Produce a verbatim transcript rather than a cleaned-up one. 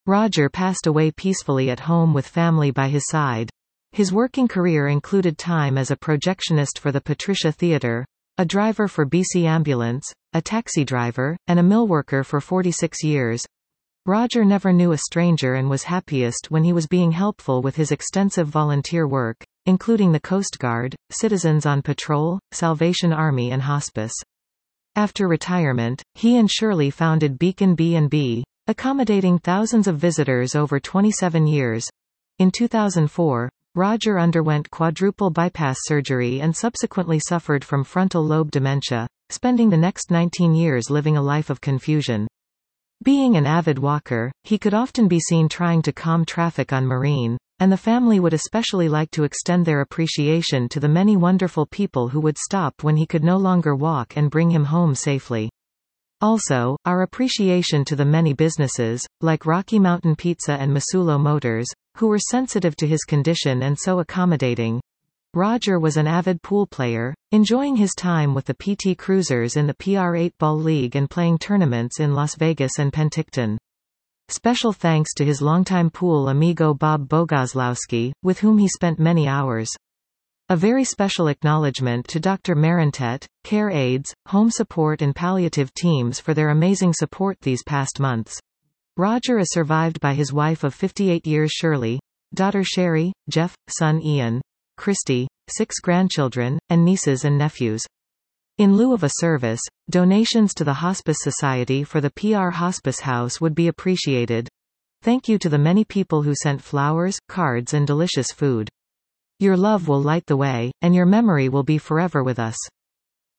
Roger passed away peacefully at home with family by his side. His working career included time as a projectionist for the Patricia Theatre, a driver for B C Ambulance, a taxi driver, and a millworker for forty-six years. Roger never knew a stranger and was happiest when he was being helpful with his extensive volunteer work, including the Coast Guard, Citizens on Patrol, Salvation Army and Hospice. After retirement, he and Shirley founded Beacon B and B, accommodating thousands of visitors over twenty-seven years. In two thousand four, Roger underwent quadruple bypass surgery and subsequently suffered from frontal lobe dementia, spending the next nineteen years living a life of confusion. Being an avid walker, he could often be seen trying to calm traffic on Marine, and the family would especially like to extend their appreciation to the many wonderful people who would stop when he could no longer walk and bring him home safely. Also, our appreciation to the many businesses, like Rocky Mountain Pizza and Masulo Motors, who were sensitive to his condition and so accommodating. Roger was an avid pool player, enjoying his time with the P T Cruisers in the P R eight Ball League and playing tournaments in Las Vegas and Penticton. Special thanks to his longtime pool amigo Bob Bogozlowski, with whom he spent many hours. A very special acknowledgement to Doctor Marintet, care aides, home support and palliative teams for their amazing support these past months. Roger is survived by his wife of fifty-eight years Shirley, daughter Sherry, Jeff, son Ian, Christy, six grandchildren, and nieces and nephews. In lieu of a service, donations to the Hospice Society for the P R Hospice House would be appreciated. Thank you to the many people who sent flowers, cards and delicious food. Your love will light the way, and your memory will be forever with us.